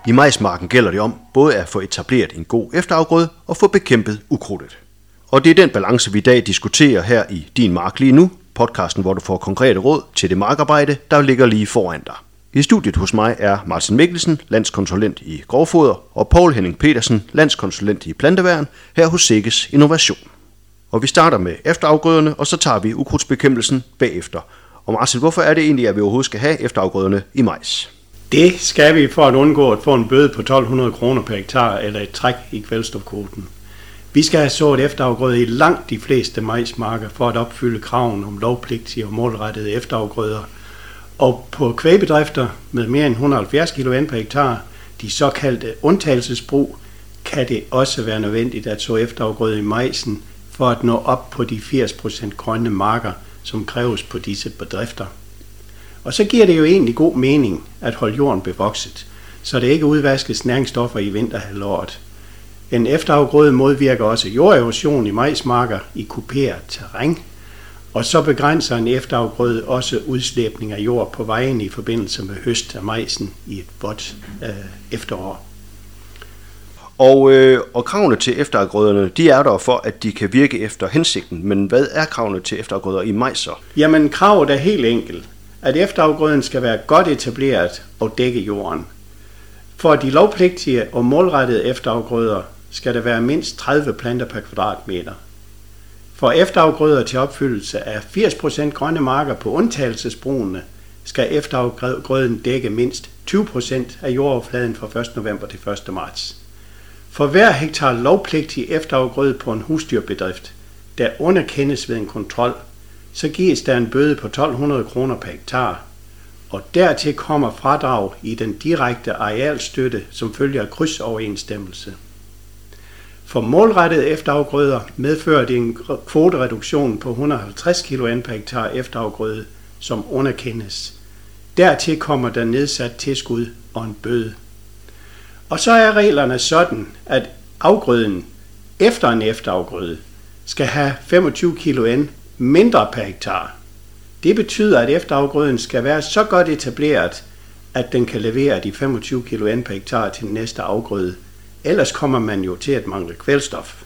I majsmarken gælder det om både at få etableret en god efterafgrøde og få bekæmpet ukrudtet. Og det er den balance, vi i dag diskuterer her i Din Mark lige nu, podcasten, hvor du får konkrete råd til det markarbejde, der ligger lige foran dig. I studiet hos mig er Martin Mikkelsen, landskonsulent i grovfoder, og Poul Henning Petersen, landskonsulent i planteværn, her hos Sikkes Innovation. Og vi starter med efterafgrøderne, og så tager vi ukrudtsbekæmpelsen bagefter. Og Martin, hvorfor er det egentlig, at vi overhovedet skal have efterafgrøderne i majs? Det skal vi for at undgå at få en bøde på 1.200 kroner per hektar eller et træk i kvælstofkvoten. Vi skal have sået efterafgrøder i langt de fleste majsmarker for at opfylde kraven om lovpligtige og målrettede efterafgrøder. Og på kvægbedrifter med mere end 170 kg per hektar, de såkaldte undtagelsesbrug, kan det også være nødvendigt at så efterafgrøde i majsen for at nå op på de 80% grønne marker, som kræves på disse bedrifter. Og så giver det jo egentlig god mening at holde jorden bevokset, så det ikke udvaskes næringsstoffer i vinterhalvåret. En efterafgrøde modvirker også jorderosion i majsmarker i kuperet terræn, og så begrænser en efterafgrøde også udslæbning af jord på vejen i forbindelse med høst af majsen i et vådt efterår. Og kravene til efterafgrøderne, de er der for, at de kan virke efter hensigten. Men hvad er kravene til efterafgrøder i majs så? Jamen, kravet er helt enkelt, at efterafgrøden skal være godt etableret og dække jorden. For de lovpligtige og målrettede efterafgrøder skal der være mindst 30 planter per kvadratmeter. For efterafgrøder til opfyldelse af 80% grønne marker på undtagelsesbrugene skal efterafgrøden dække mindst 20% af jordoverfladen fra 1. november til 1. marts. For hver hektar lovpligtig efterafgrøde på en husdyrbedrift, der underkendes ved en kontrol, så gives der en bøde på 1.200 kroner per hektar, og dertil kommer fradrag i den direkte arealstøtte, som følger af krydsoverensstemmelse. For målrettede efterafgrøder medfører det en kvotereduktion på 150 kg per hektar efterafgrøde, som underkendes. Dertil kommer der nedsat tilskud og en bøde. Og så er reglerne sådan, at afgrøden efter en efterafgrøde skal have 25 kg mindre per hektar. Det betyder, at efterafgrøden skal være så godt etableret, at den kan levere de 25 kg per hektar til den næste afgrøde. Ellers kommer man jo til at mangle kvælstof.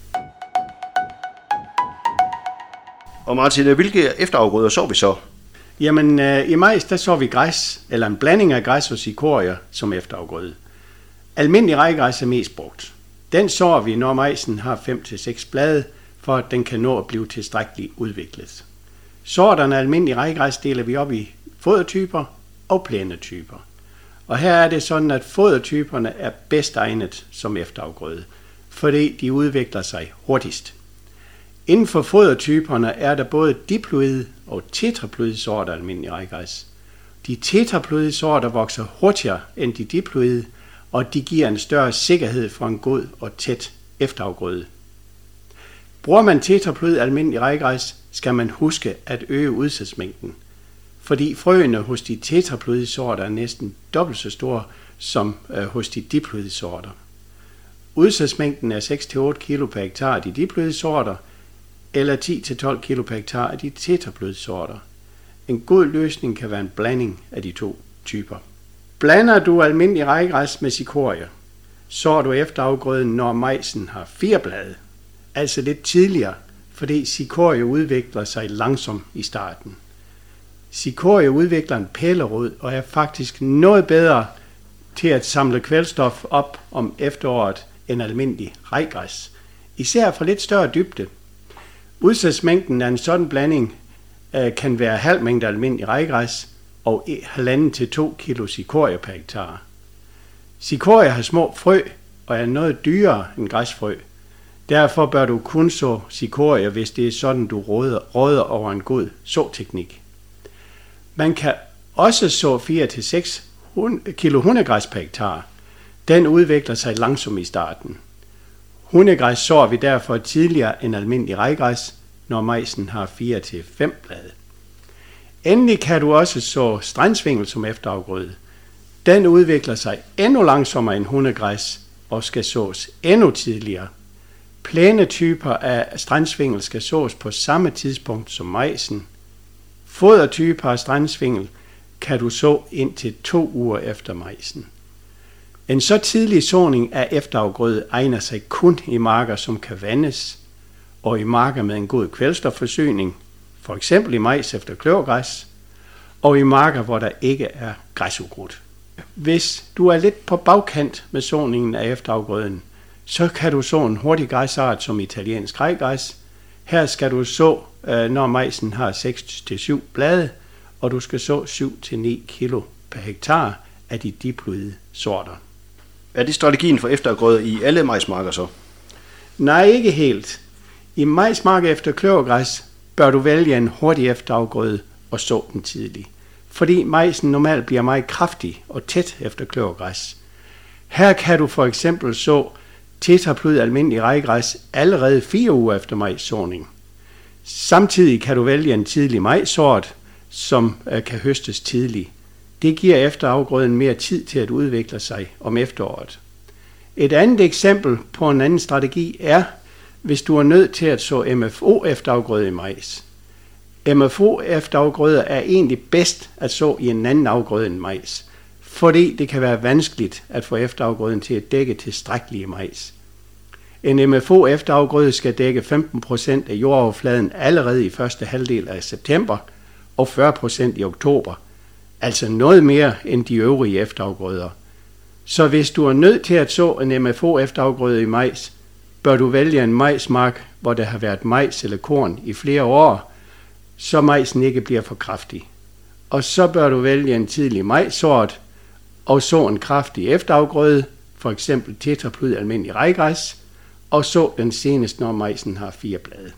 Og Martin, hvilke efterafgrøder så vi så? Jamen, i majs der så vi græs, eller en blanding af græs og cikorier som efterafgrøde. Almindelig rejgræs er mest brugt. Den sår vi, når majsen har 5-6 blade, for at den kan nå at blive tilstrækkeligt udviklet. Sorterne af almindelig rejgræs deler vi op i fodertyper og plænetyper. Og her er det sådan, at fodertyperne er bedst egnet som efterafgrøde, fordi de udvikler sig hurtigst. Inden for fodertyperne er der både diploide og tetraploide sorter af almindelig rejgræs. De tetraploide sorter vokser hurtigere end de diploide, og de giver en større sikkerhed for en god og tæt efterafgrøde. Bruger man tetraploid almindelig rejgræs, skal man huske at øge udsædsmængden, fordi frøene hos de tetraploide sorter er næsten dobbelt så store som hos de diploide sorter. Udsædsmængden er 6-8 kg per hektar af de diploide sorter, eller 10-12 kg per hektar af de tetraploide sorter. En god løsning kan være en blanding af de to typer. Blander du almindelig rejgræs med cikorie, sår du efterafgrøden, når majsen har 4 blade, altså lidt tidligere, fordi cikorie udvikler sig langsomt i starten. Cikorie udvikler en pælerod og er faktisk noget bedre til at samle kvælstof op om efteråret end almindelig rejgræs, især for lidt større dybde. Udsædsmængden af en sådan blanding kan være halv mængde almindelig rejgræs og 1,5-2 kg cikorie per hektar. Cikorie har små frø og er noget dyrere end græsfrø. Derfor bør du kun så cikorie, hvis det er sådan, du råder over en god såteknik. Man kan også så 4-6 kg hundegræs per hektar. Den udvikler sig langsomt i starten. Hundegræs sår vi derfor tidligere end almindelig rejgræs, når majsen har 4-5 blade. Endelig kan du også så strandsvingel som efterafgrøde. Den udvikler sig endnu langsommere end hundegræs og skal sås endnu tidligere. Plænetyper af strandsvingel skal sås på samme tidspunkt som majsen. Fodertyper af strandsvingel kan du så indtil 2 uger efter majsen. En så tidlig såning af efterafgrøde egner sig kun i marker, som kan vandes, og i marker med en god kvælstofforsyning, for eksempel i majs efter kløvergræs, og i marker, hvor der ikke er græsukrudt. Hvis du er lidt på bagkant med såningen af efterafgrøden, så kan du så en hurtig græsart som italiensk rejgræs. Her skal du så, når majsen har 6-7 blade, og du skal så 7-9 kilo per hektar af de diploide sorter. Er det strategien for efterafgrøder i alle majsmarker så? Nej, ikke helt. I majsmarker efter kløvergræs bør du vælge en hurtig efterafgrøde og så den tidligt, fordi majsen normalt bliver meget kraftig og tæt efter kløvergræs. Her kan du for eksempel så tetraplyd almindelig rejgræs allerede 4 uger efter majssåning. Samtidig kan du vælge en tidlig majssort, som kan høstes tidligt. Det giver efterafgrøden mere tid til at udvikle sig om efteråret. Et andet eksempel på en anden strategi er, hvis du er nødt til at så MFO efterafgrøde i majs. MFO efterafgrøder er egentlig bedst at så i en anden afgrøde end majs, fordi det kan være vanskeligt at få efterafgrøden til at dække tilstrækkelige majs. En MFO efterafgrøde skal dække 15% af jordoverfladen allerede i første halvdel af september og 40% i oktober, altså noget mere end de øvrige efterafgrøder. Så hvis du er nødt til at så en MFO efterafgrøde i majs, bør du vælge en majsmark, hvor der har været majs eller korn i flere år, så majsen ikke bliver for kraftig. Og så bør du vælge en tidlig majssort og så en kraftig efterafgrøde, for eksempel tetraplyd almindelig rejgræs, og så den senest, når majsen har 4 blade.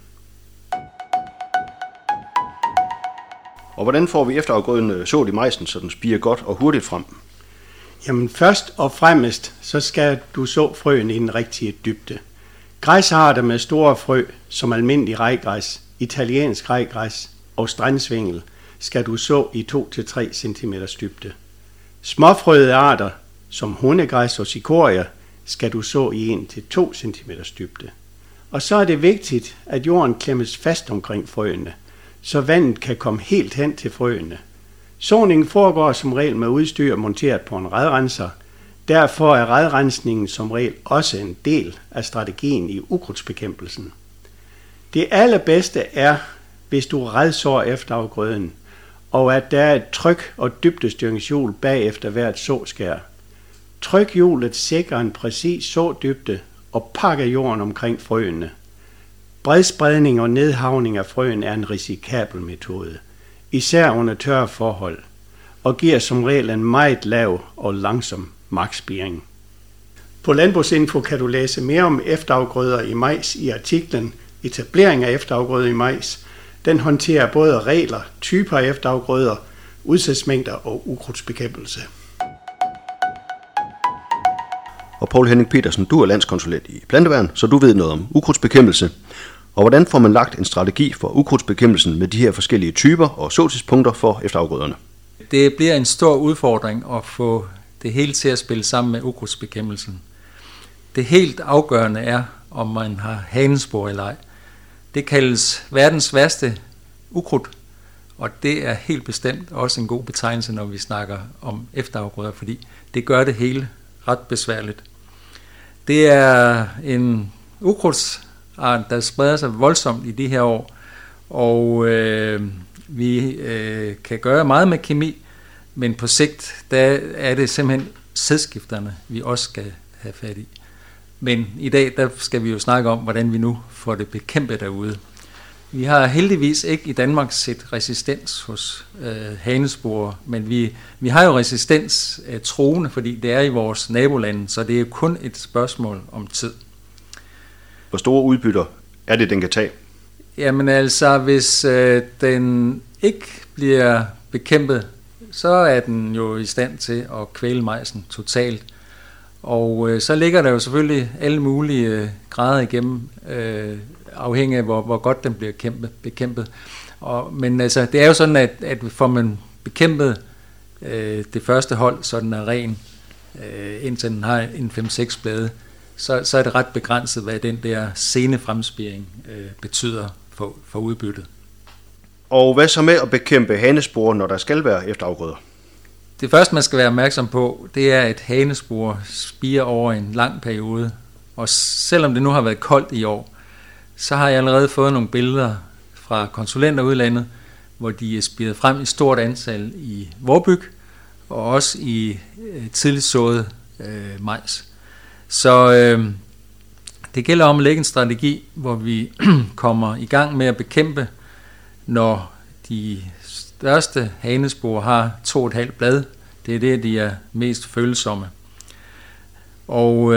Og hvordan får vi efterafgrøden sået i majsen, så den spirer godt og hurtigt frem? Jamen først og fremmest, så skal du så frøen i den rigtige dybde. Græsarter med store frø, som almindelig rejgræs, italiensk rejgræs og strandsvingel, skal du så i 2-3 cm dybde. Småfrøede arter, som hundegræs og cikoria, skal du så i 1-2 cm dybde. Og så er det vigtigt, at jorden klemmes fast omkring frøene, så vandet kan komme helt hen til frøene. Såningen foregår som regel med udstyr monteret på en radrenser. Derfor er radrensningen som regel også en del af strategien i ukrudtsbekæmpelsen. Det allerbedste er, hvis du redsår efterafgrøden, og at der er et tryk- og dybdestyringshjul bagefter hvert såskær. Trykhjulet sikrer en præcis sådybde og pakker jorden omkring frøene. Bredspredning og nedhavning af frøen er en risikabel metode, især under tørre forhold, og giver som regel en meget lav og langsom markspiring. På Landbrugsinfo kan du læse mere om efterafgrøder i majs i artiklen Etablering af efterafgrøder i majs. Den håndterer både regler, typer af efterafgrøder, udsætsmængder og ukrudtsbekæmpelse. Og Poul Henning Petersen, du er landskonsulent i planteværn, så du ved noget om ukrudtsbekæmpelse. Og hvordan får man lagt en strategi for ukrudtsbekæmpelsen med de her forskellige typer og såtidspunkter for efterafgrøderne? Det bliver en stor udfordring at få det hele til at spille sammen med ukrudtsbekæmpelsen. Det helt afgørende er, om man har hanespor eller ej. Det kaldes verdens værste ukrudt, og det er helt bestemt også en god betegnelse, når vi snakker om efterafgrøder, fordi det gør det hele ret besværligt. Det er en ukrudtsart, der spreder sig voldsomt i de her år, og vi kan gøre meget med kemi, men på sigt der er det simpelthen sædskifterne, vi også skal have fat i. Men i dag der skal vi jo snakke om, hvordan vi nu får det bekæmpet derude. Vi har heldigvis ikke i Danmark set resistens hos hanesporer, men vi har jo resistens truende, fordi det er i vores nabolande, så det er kun et spørgsmål om tid. Hvor store udbytter er det, den kan tage? Jamen altså, hvis den ikke bliver bekæmpet, så er den jo i stand til at kvæle majsen totalt. Og så ligger der jo selvfølgelig alle mulige grader igennem, afhængig af hvor godt den bliver bekæmpet. Men altså, det er jo sådan, at får man bekæmpet det første hold, så den er ren, indtil den har en 5-6 blade, så er det ret begrænset, hvad den der sene fremspiring betyder for udbyttet. Og hvad så med at bekæmpe hanesporer, når der skal være efterafgrøder? Det første, man skal være opmærksom på, det er, at hanespor spirer over en lang periode. Og selvom det nu har været koldt i år, så har jeg allerede fået nogle billeder fra konsulenter udlandet, hvor de er spiret frem i stort antal i vorbyg, og også i tidligt sået majs. Så det gælder om at lægge en strategi, hvor vi kommer i gang med at bekæmpe, når de største hanespor har 2,5 blad. Det er det, de er mest følsomme. Og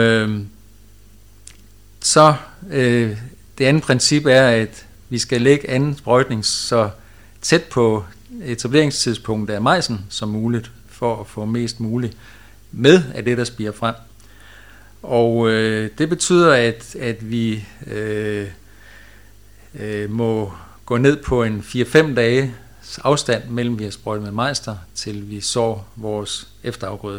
det andet princip er, at vi skal lægge anden sprøjtning så tæt på etableringstidspunktet af majsen som muligt, for at få mest muligt med af det, der spirer frem. Og det betyder, at vi må gå ned på en 4-5 dages afstand mellem vi har sprøjtet med majster, til vi sår vores efterafgrøde.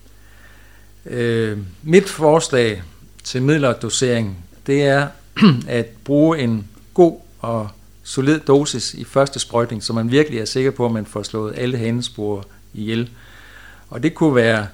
Mit forslag til middeldosering, det er at bruge en god og solid dosis i første sprøjtning, så man virkelig er sikker på, at man får slået alle hanesporer ihjel. Og det kunne være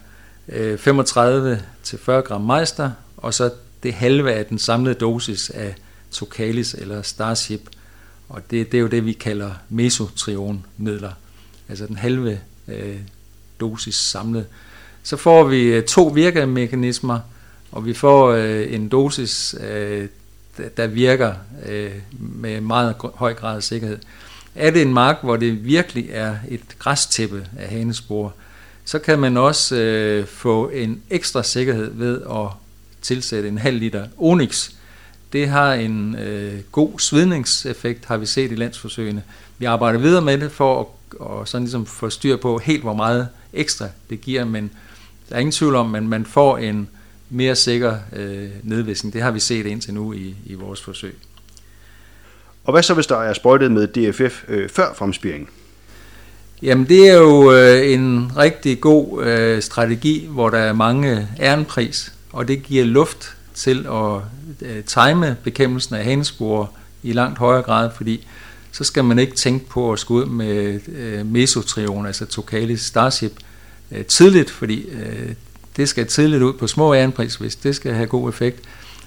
35-40 gram majster, og så det halve af den samlede dosis af Tocalis eller Starship. Og det er jo det, vi kalder mesotrion-midler, altså den halve dosis samlet. Så får vi 2 virkemekanismer, og vi får en dosis, der virker med meget høj grad af sikkerhed. Er det en mark, hvor det virkelig er et græstæppe af hanesporer, så kan man også få en ekstra sikkerhed ved at tilsætte en halv liter Onyx. Det har en god svidningseffekt, har vi set i landsforsøgene. Vi arbejder videre med det for at sådan ligesom få styr på helt, hvor meget ekstra det giver, men der er ingen tvivl om, at man får en mere sikker nedvisning. Det har vi set indtil nu i vores forsøg. Og hvad så, hvis der er sprøjtet med DFF før fremspiring? Jamen, det er jo en rigtig god strategi, hvor der er mange ærenpris, og det giver luft til at time bekæmpelsen af hanesporer i langt højere grad, fordi så skal man ikke tænke på at skulle ud med mesotrion, altså Tocalis Starship, tidligt, fordi det skal tidligt ud på små ærenpris, hvis det skal have god effekt.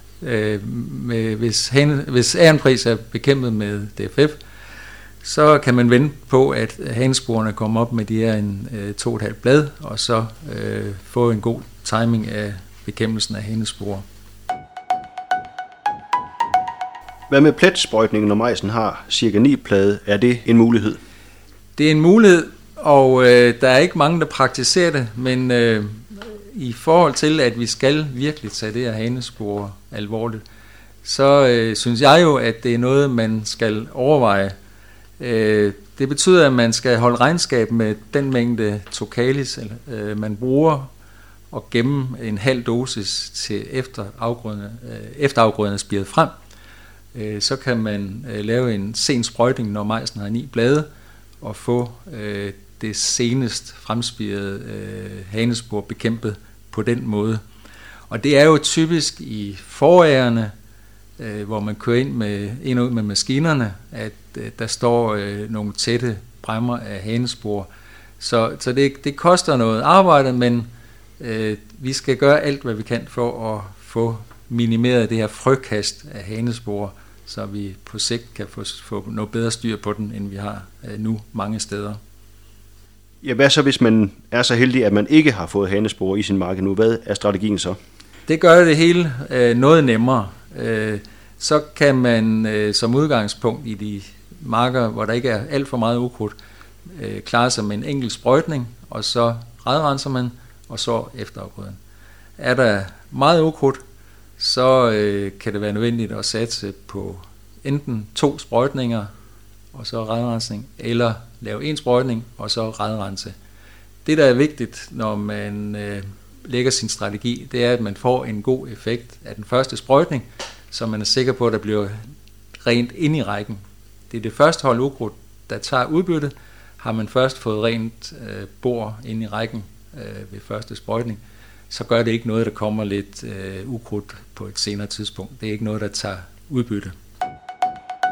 Hvis ærenpris er bekæmpet med DFF, så kan man vente på, at hanesporene kommer op med de her 2,5 blad, og så få en god timing af bekæmpelsen af hanesporer. Hvad med pletsprøjtningen, når majsen har cirka 9 blade? Er det en mulighed? Det er en mulighed, og der er ikke mange, der praktiserer det, men i forhold til, at vi skal virkelig tage det her hanesporer alvorligt, så synes jeg jo, at det er noget, man skal overveje. Det betyder, at man skal holde regnskab med den mængde Tocalis, man bruger, og gemme en halv dosis til efterafgrøderne er spiret frem. Så kan man lave en sen sprøjtning, når majsen har 9 blade, og få det senest fremspirede hanespor bekæmpet på den måde. Og det er jo typisk i forårene, hvor man kører ind og ud med maskinerne, at der står nogle tætte bræmmer af hanespor. Så det koster noget arbejde, men vi skal gøre alt, hvad vi kan for at få minimeret det her frøkast af hanespor, så vi på sigt kan få noget bedre styr på den, end vi har nu mange steder. Ja, hvad så, hvis man er så heldig, at man ikke har fået hanesporer i sin mark nu? Hvad er strategien så? Det gør det hele noget nemmere. Så kan man som udgangspunkt i de marker, hvor der ikke er alt for meget ukrudt, klare sig med en enkelt sprøjtning, og så radrenser man, og så efterafgrøden. Er der meget ukrudt, så kan det være nødvendigt at satse på enten 2 sprøjtninger, og så radrensning, eller lave 1 sprøjtning, og så radrense. Det, der er vigtigt, når man lægger sin strategi, det er, at man får en god effekt af den første sprøjtning, så man er sikker på, at der bliver rent ind i rækken. Det er det første hold ukrudt, der tager udbytte. Har man først fået rent bor ind i rækken ved første sprøjtning, så gør det ikke noget, der kommer lidt ukrudt på et senere tidspunkt. Det er ikke noget, der tager udbytte.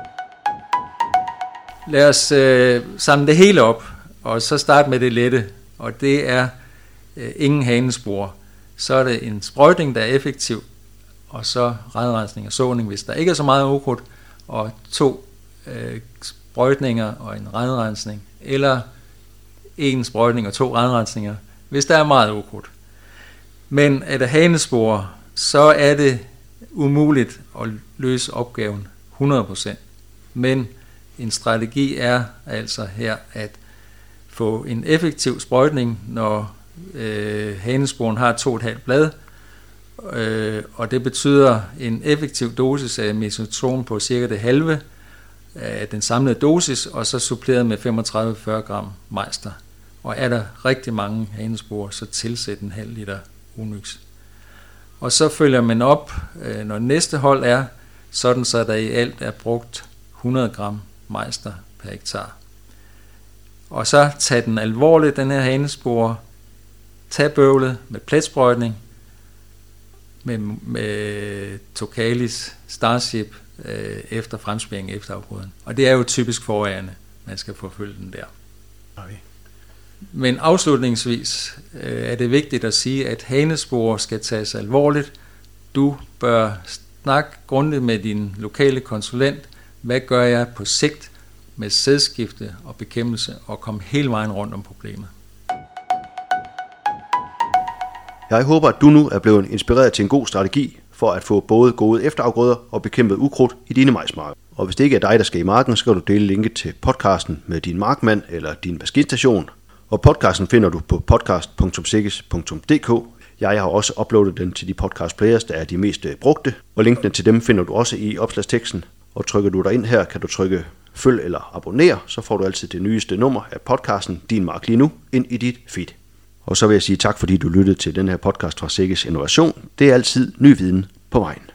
Lad os samle det hele op, og så starte med det lette. og det er ingen hanespor. Så er det en sprøjtning, der er effektiv, og så radrensning og såning, hvis der ikke er så meget ukrudt, og 2 sprøjtninger og en radrensning, eller 1 sprøjtning og 2 radrensninger, hvis der er meget ukrudt. Men er der hanespor, så er det umuligt at løse opgaven 100%. Men en strategi er altså her at få en effektiv sprøjtning, når hanesporen har 2,5 blad, og det betyder en effektiv dosis af mesotron på cirka det halve af den samlede dosis, og så suppleret med 35-40 gram mejster. Og er der rigtig mange hanespor, så tilsæt en halv liter Unyx. Og så følger man op, når næste hold er, sådan så der i alt er brugt 100 gram mejster per hektar. Og så tag den alvorligt, den her hanespor, tag bøvlet med pletsprøjtning, med Tokalis Starship efter fremspæring efter afgrøden. Og det er jo typisk forårene, man skal forfølge den der. Okay. Men afslutningsvis er det vigtigt at sige, at hanespor skal tages alvorligt. Du bør snakke grundigt med din lokale konsulent. Hvad gør jeg på sigt med sædskifte og bekæmpelse, og komme hele vejen rundt om problemet. Jeg håber, at du nu er blevet inspireret til en god strategi for at få både gode efterafgrøder og bekæmpet ukrudt i dine majsmarker. Og hvis det ikke er dig, der skal i marken, så skal du dele linket til podcasten med din markmand eller din maskinstation. Og podcasten finder du på podcast.sikkes.dk. Jeg har også uploadet den til de podcast players, der er de mest brugte, og linkene til dem finder du også i opslagsteksten. Og trykker du dig ind her, kan du trykke følg eller abonner, så får du altid det nyeste nummer af podcasten Din Mark lige nu ind i dit feed. Og så vil jeg sige tak, fordi du lyttede til den her podcast fra Sikkes Innovation. Det er altid ny viden på vejen.